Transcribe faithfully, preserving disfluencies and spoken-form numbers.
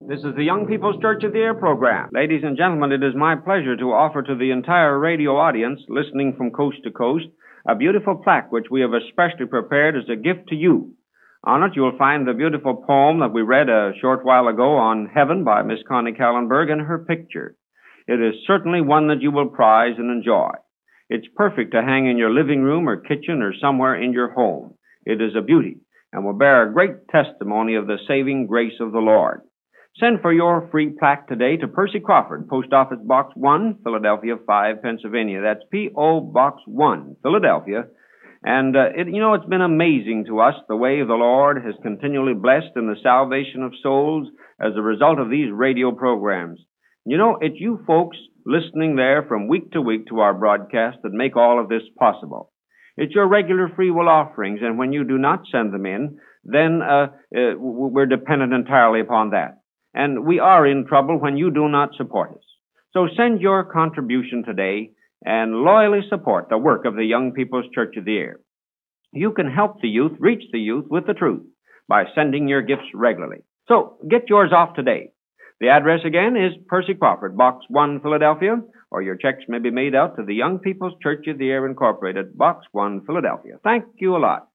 This is the Young People's Church of the Air program. Ladies and gentlemen, it is my pleasure to offer to the entire radio audience listening from coast to coast a beautiful plaque which we have especially prepared as a gift to you. On it, you'll find the beautiful poem that we read a short while ago on Heaven by Miss Connie Kallenberg and her picture. It is certainly one that you will prize and enjoy. It's perfect to hang in your living room or kitchen or somewhere in your home. It is a beauty and will bear a great testimony of the saving grace of the Lord. Send for your free plaque today to Percy Crawford, Post Office Box one, Philadelphia five, Pennsylvania. That's P O. Box one, Philadelphia. And, uh, it, you know, it's been amazing to us the way the Lord has continually blessed in the salvation of souls as a result of these radio programs. You know, it's you folks listening there from week to week to our broadcast that make all of this possible. It's your regular free will offerings, and when you do not send them in, then uh, uh, we're dependent entirely upon that. And we are in trouble when you do not support us. So send your contribution today and loyally support the work of the Young People's Church of the Air. You can help the youth reach the youth with the truth by sending your gifts regularly. So get yours off today. The address again is Percy Crawford, Box one, Philadelphia, or your checks may be made out to the Young People's Church of the Air Incorporated, Box one, Philadelphia. Thank you a lot.